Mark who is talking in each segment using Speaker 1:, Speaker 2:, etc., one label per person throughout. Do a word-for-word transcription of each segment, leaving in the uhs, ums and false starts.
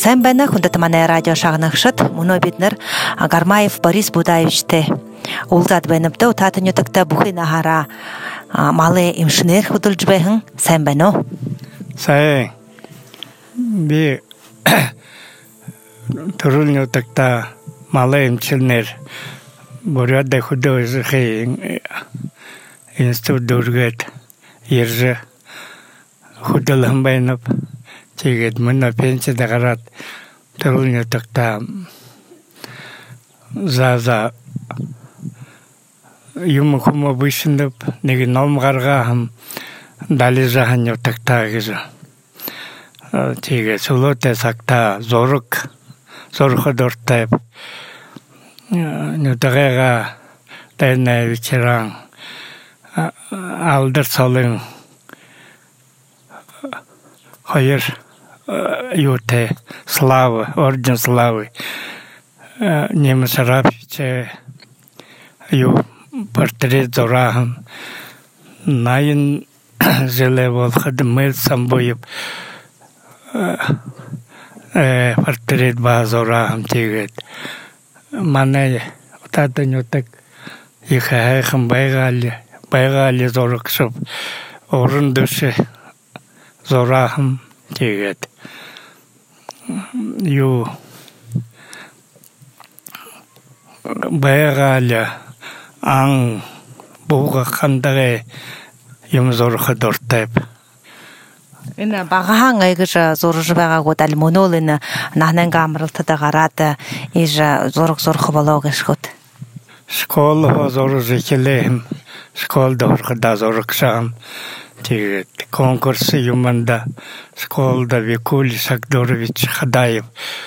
Speaker 1: Сайн байна хүндэт манай радио шагнагчид мөнөө бид нар Гармаев Борис Будаевичтэй уулзаад байна бдөө таатан юдагта бүхий нахара малын эмшнэр хөдөлж байхан сайн байна уу?
Speaker 2: Сайн. Би төрөл юдагта малын эмчнэр боряд хөдөөж хий институт дөргөд ерж хөдөлгөн байна. Тэгээд мөн пенсид гараад төрөлний тагта заза юм хүм бишэнд нэг ном гаргаа хам далижахан ятагта гэж тэгээд солотой сакта зураг зурх дортай нүтэга тэнэ вечеран алдар солон хоёр юутэй слава орден славы немец рабче ю портрет зорахан найн желевол хадмел самбоев э портрет базорахан тэгээд манай татанютак их хайхан байгаал байгаал зоргсов орон дэше зорахан тэгээд ю байгаал ан бууга хандагэ юм зорох дуртай.
Speaker 1: Энэ багахан айгаж зурж байгаагүй дал мөнөөл энэ нахнан амралтад гараад иж зураг зурх болоо гэшгүүд.
Speaker 2: Школ зурж ихлэм школ дөрхөд зургсан. Тэгээд конкурс юманда школда Викулий Сагдорович Хадаев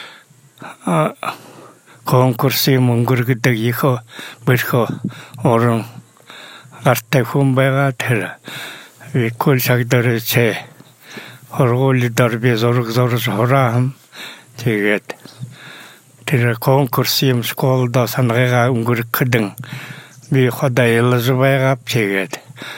Speaker 2: конкурс мөнгөргөдөг их бэрхо орон артай хүн байгаа тэр Викулий Сагдорович хорголи дөрби зураг зурж хораам тэгээд тэр конкурс юм школда санаага өнгөргөдөн би ходай ялж байгаа тэгээд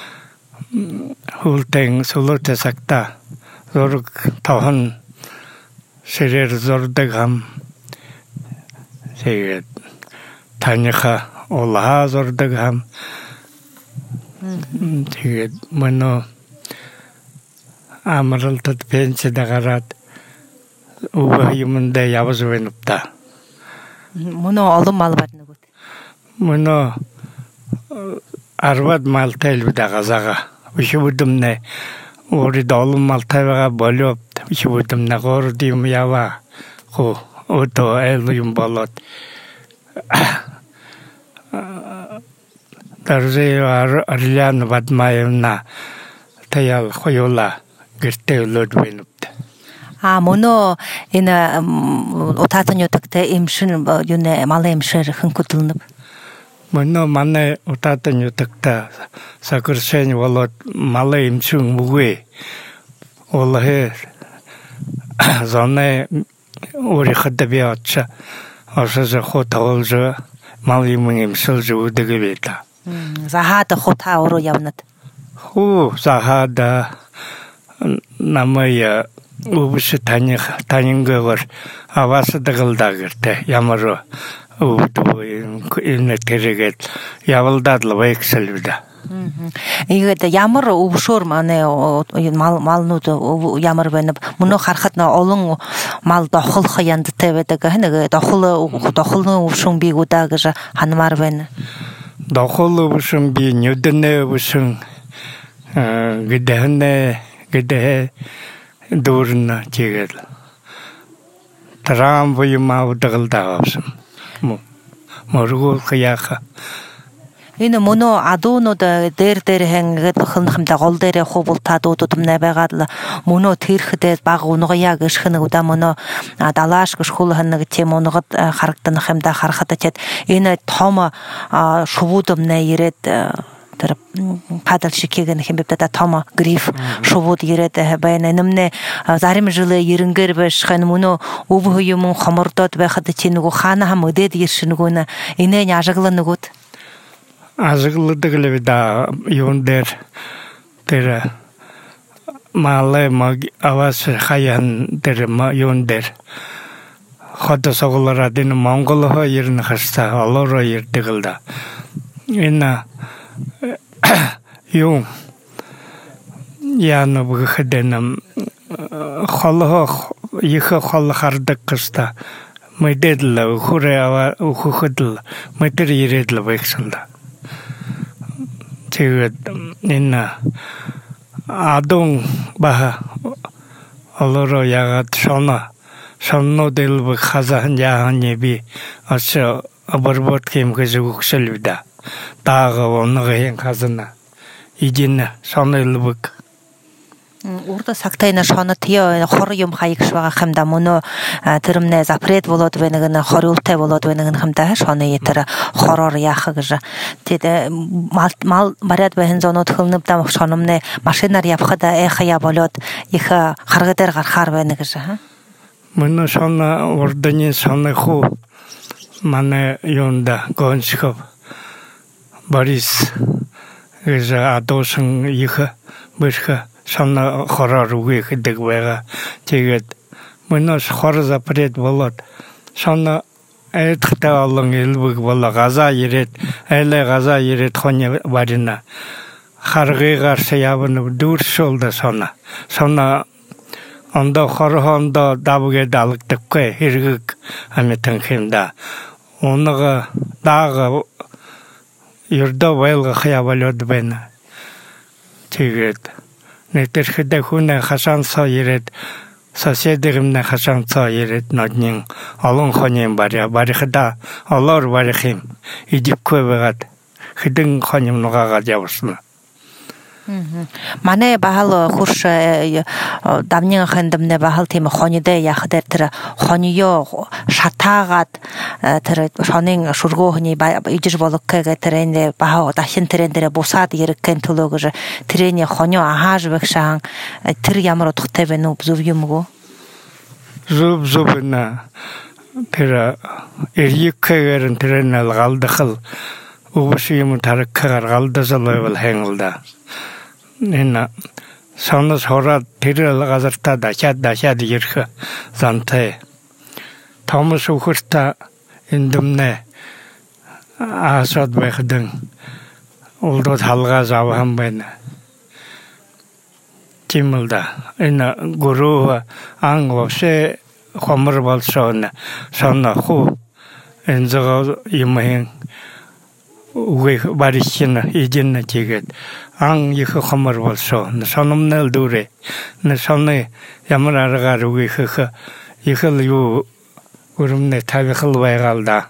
Speaker 2: hulteng suluta sakta zorg tahan serer zordag ham тэгээд таниха олаа зордаг ham тэгээд мано амралтад пенсид гараад ууга юмдаа явж байна та
Speaker 1: мано олон мал байна гот
Speaker 2: мано арвад мал тэлбэдэ газага вишүүдэмнэ ори долон малтайгаа болоод вишүүдэмнэ гор дим ява хо ото элбим болоод тарзе арлян бадмаевна таял хоёла гэртэлөд бэнүт
Speaker 1: а моно энэ утаатан юдагтай эмшин юнэ малын эмшэр хэнкүдэлнэ
Speaker 2: Мано манай утаатан юдагта сакуршэн болоод малын эмчүн мүгэ олхэ зоне өөрийнхөө би оча осож хотолж малын эмчилж үүдэг байта.
Speaker 1: Захад хота ороо явнад.
Speaker 2: Хуу захад намайя убш таних танингээр аваасдагалдаа гэртэ ямар өвдөө энэ тэрэгэд явалдаад л вэксэлвда.
Speaker 1: Ийгээд ямар өвшөр манай мал малнууд ямар байна мөнө харахад олон мал дохолх яндтай байдаг нэг дохол дохолны өвшөн бигудаа гэж ханмаар байна.
Speaker 2: Дохол өвшөн би нүдэнэ өвшөн гэдэнэ гэдэ дөрнө чигээл тарам буймаа удагалдаа авсан. Моргол хаяха
Speaker 1: энэ мөнө адуунууд дээр дээр хэнгээд хэнхэмдэ гол дээр хубултаад удудмнэ байгаад л мөнө тэрхдээ баг унгая гэх нэг удаа мөнө далааш гэх хул хэнэг тийм унгад харагдах юмда харахад чад энэ том шувуудмнэ ирээд тэр падал шикийг нэг юм бэдэ том гриф шувууд ирээд байна нэмнэ зарим жилэ ерөнгөр башхан мөнө өв юм хомордод байхад чи нөгөө хаана хам өдөд иршнэгүн энэ няжаглан нөгөд
Speaker 2: ажигладаг л да юун дээр тэр малай маг авас хаян дээр юун дээр хата соголарадын Монголо ерн хаста алоро ердэгэлда ина юм яна бгхэдэнам холох их хол хардак кыста мэдэдл хурэва ухудл мэтэр ирэдл вэксэлда тэгээд ина адон баха алоро ягат шона шоннодэл б хазахан яханы би ача обработким гэжүгсэлвда таага онныгын хазана идина шонэлбэг
Speaker 1: урда сактайна шона тио хор юм хаягш байгаа хамда мөнө тэрэмнэ запрет болоод байна гэнэ хориултай болоод байна гэнэ хамда шона ятэр хороор яах гэж тэд мал мал барад бхэн зонод хөлнөв дам шономнэ машинаар явхад эхая болоод их харга дээр гарахаар байна гэж ха
Speaker 2: мөнө шона урданы сонху мане юнда гончхов Борис гэж адуусан их бэрх шона хороор үгүй хэдэг байгаа. Тэгээд мөнөс хор запрет болоод шона эдхтэй олон элбэг болоо газа ирээд айлаа газа ирээд хоны барина харгыгаар саявна дүүршүүлдэ шона шона ондо хорхондо давгээ далгдаггүй хэрэгэг амитан хэмда онога даага ердөө байлга хаявалууд байна. Тэгээд нэтэрхэдэ хүнэ хашаансаа ирээд соседэрэмнэ хашаансаа ирээд ноднин олон хоньям баря барихда олоор барихим идэвгүй байгаад хэдэн хоньям нугаагаад явсан.
Speaker 1: Манай бахал хурш давнин хандамнэ бахал тийм хоньдэ яах дээр тэр хоньё шатаагаад тэр шонын шургоохны ижиж болохгээ тэр энэ бахаа дахин тэрэн дээр бусаад иргэн төлөө гэж тэрний хоньё аhaаж багшаан тэр ямар утгатай вэ нү зүв юм уу?
Speaker 2: Зүв зүвна тэр эрийкээр тэрэн галдахал угш юм таракгаар галдасалвал хэнгэлда энэ сонос хораад тэр газартаа дашаад дашаад ирэх зантай Томас ухырта эндэмнэ асад байхдан улдод халгаас авхан байна. Тимэлда энэ гуру ан вообще хомор болсон сонно ху энзэг юмэн үгүй баришна идэнэ тэгээд ан их хомор болсон сономнэл дүрэ нэ сонны ямар аргаар үгүй хэх их л юу өрөмнө тавихал байгаалда.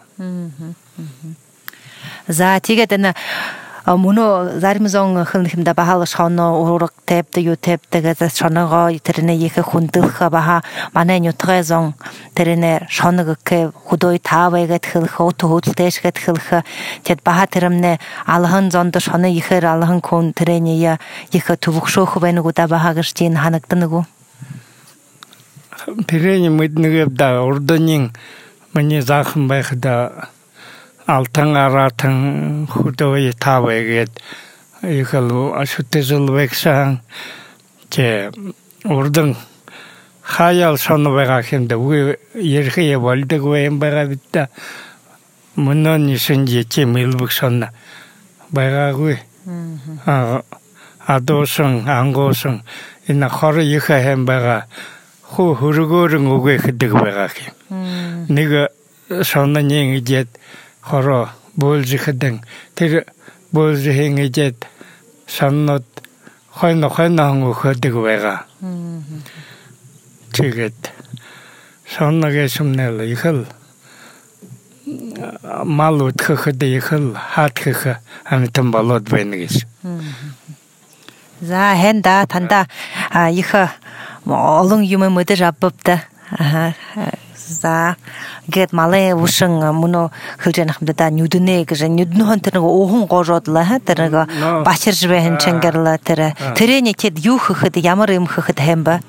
Speaker 1: За тэгээд энэ мөнө зармзон хэнхэмдэ бахал шоно ураг тэпдэ ю тэпдэ шоного тэрнэ их хүндэлх баха манай нютгайзон тэрнэ шоногк худой таавайгат хэлх ото хөдөлтэшгэт хэлх тэд баха тэрэмнэ алхан зонд шоно ихэр алхан хүн тэрнэ я их төвөгшөөх байна гуда баха гэж чин ханагдана гоо
Speaker 2: тэрнэ мэднэгэвда урдынын миний захан байхда алтан аратан худой таавайгат ихэл ашутэжэл вэксан че урдан хаял шоно байгаа хэмдэ үгүй ярихе болдог юм байгаа битта мөнөн нишэнжи чимэлбэг шоно байгаагүй а адуусан ангуусан энэ хор ихэ хэм байгаа ху хөргөөрөн үгүй хэдэг байгаа юм нэг шононы идэт хоро болжихэдэн тэр болжихэн идэт шоннод хойно хойно хөдөг байгаа. Тэгээд шонногэ сүмнэл ихэл мал утхэхэд ихэл хаатхэх амтан болоод байна гэж.
Speaker 1: За хэнда танда их олон юм мэдэж авбавта. За гэт малээ ушин мөнө хэлжэнэ хамдаа нүднэ гэж нүднөн тэр нэг ухан гожоодлаа ха тэр нэг бачирж байн чангерла тэр тэрний тэд юу хөөхд ямар юм хөөхд хэм ба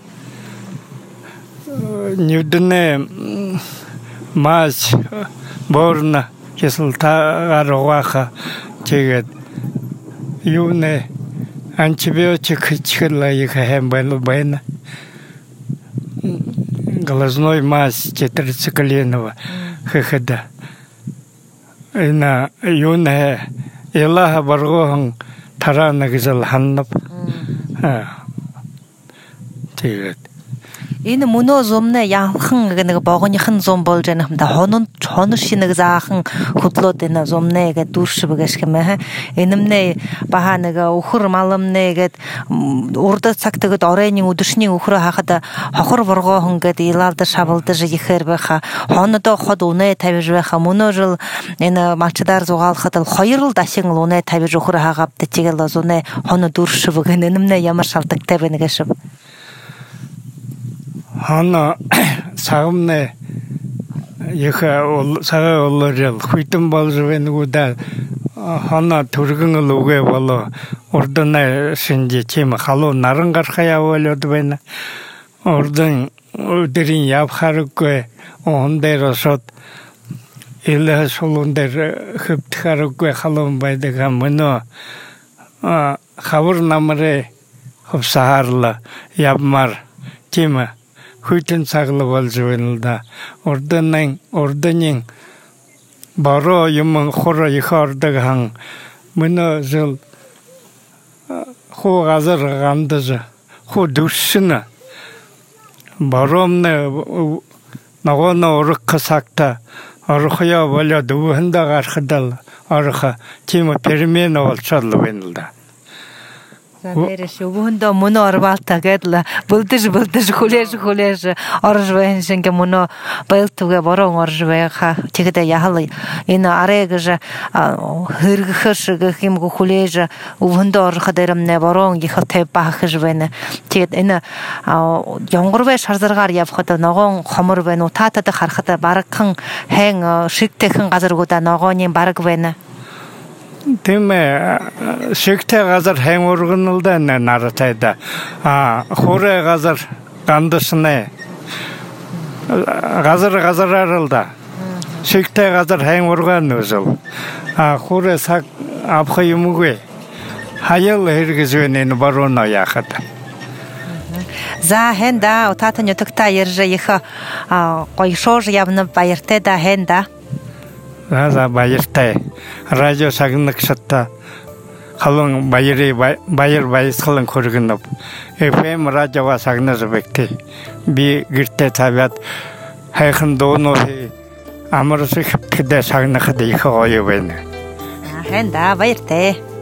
Speaker 2: нүднэ мас борна кэсэлтаа гаргаха тэгээд юунэ антибиотик хичгэлээ их хэм байна байна глазной масс четырецколеного хыхыда. Ина юная Илаха баргохан тарана гизал ханнап. Тэгээд
Speaker 1: энэ мөнөө зумна яахан нэг богоныхан зум болж байна юм да хонон хонор шинэг заахан хөдлөөд энэ зумнэ гэдэг дүршвэгэж хэмээ энэмнэ баха нэг өхөр малмнэ гэд урд цаг тэгэд оройны өдөршний өхрөө хахад хохор боргоохон гэд илавда шавалдаж ихээр байха хонодоо ход үнэ тавьж байха мөнөө жил энэ малчдаар зугаалахад хоёр л дашин үнэ тавьж өхрөө хаагавд чигээл зунэ хоно дүршвэг энэмнэ ямар шавдагтай байна гэж Хана сагмне яха сага олорэл хүйтэн болж вэнгуда хана түргэн л үгэ болоо урднаа шинжи чим халуу наран гархая болоод байна урдэн өдрийн явхаргүй ондэросот илэ солондэр хөптхаргүй халуун байдаг мөнөө хавар намрэ хөвсаарла явмар чим хүйтэн цаглаг болж байна л да. Урдын урдын бароо юм хор их ордог хан мөнөө жил хоо газар гандаж хоо дүршин баромны ногоно урах сакта орхоё болоод өвөндө гарахдал орхо тийм перемен болчихлоо байна л да. Нэрш өвөндөө мөнөө орвалта гэдла булдэж булдэж хүлээж хүлээж орж байна шингэ мөнөө байлтугэ борон орж байха тэгэдэ яхал энэ арэгж хэрэгхэш гэх юм хүлээж өвөндөө орох дээрэмнэ борон их тэв бахж байна тэгэд энэ янгорвэ шарзаргаар явхад ногоон хомор байна уу таатад харахад барагхан хэн шигтэхэн газаргуудаа ногооны бараг байна Тэм шигтэй газар хэн ургналда наратайда а хорэ газар гандасны газар газарааралда шигтэй газар хэн урган нүзэл а хорэ саг авах юмгүй хаял хэрэгж байна баруна яхад За хэнда утата нютагта ярьж их гойшож явна баяртай да хэнда За баяртай радио сагнагсатта халуун баяры баяр баясгалан хөргөнөв эф эм радиога сагнаж бэгтэй би гэртээ тавиад хайхан дуунуу амарс ихтэй сагнахад их гоё байна. Хэнда баяртай